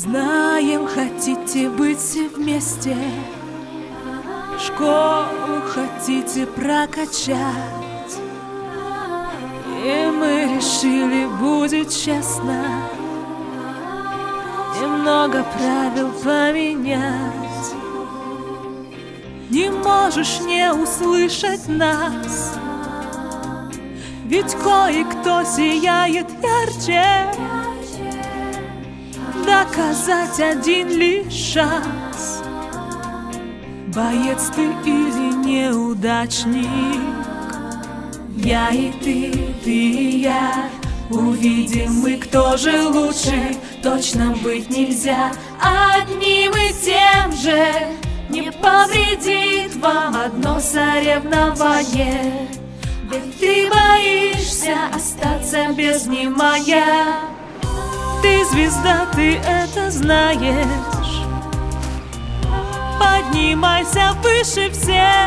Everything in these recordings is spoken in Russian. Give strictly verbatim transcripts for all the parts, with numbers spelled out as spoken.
Знаем, хотите быть все вместе, школу хотите прокачать, и мы решили, будет честно немного правил поменять. Не можешь не услышать нас, ведь кое-кто сияет ярче. Доказать один лишь шанс, боец ты или неудачник. Я и ты, ты и я, увидим мы, кто же лучше. Точно быть нельзя одним и тем же. Не повредит вам одно соревнование, ведь ты боишься остаться без внимания. Ты звезда, ты это знаешь. Поднимайся выше всех.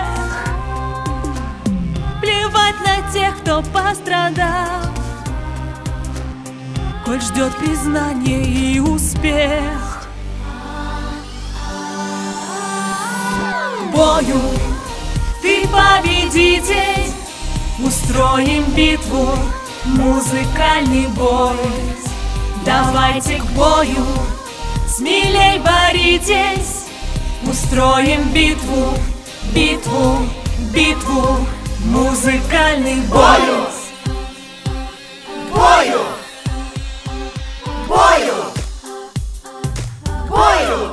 Плевать на тех, кто пострадал, коль ждет признание и успех. К бою ты победитель. Устроим битву, музыкальный бой. Давайте к бою, смелей боритесь. Устроим битву, битву, битву, музыкальный бой. Бою! Бою! Бою!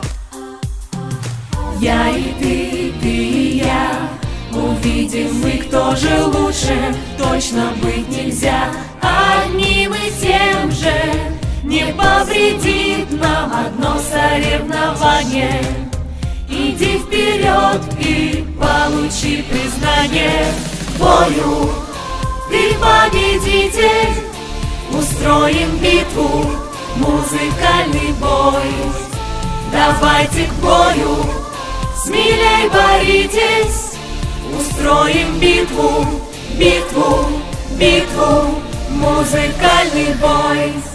Я и ты, ты и я, увидим мы, кто же лучше. Точно быть нельзя одним и тем же. Не повредит нам одно соревнование. Иди вперед и получи признание. К бою ты победитель. Устроим битву, музыкальный бой. Давайте к бою, смелей боритесь. Устроим битву, битву, битву, музыкальный бой.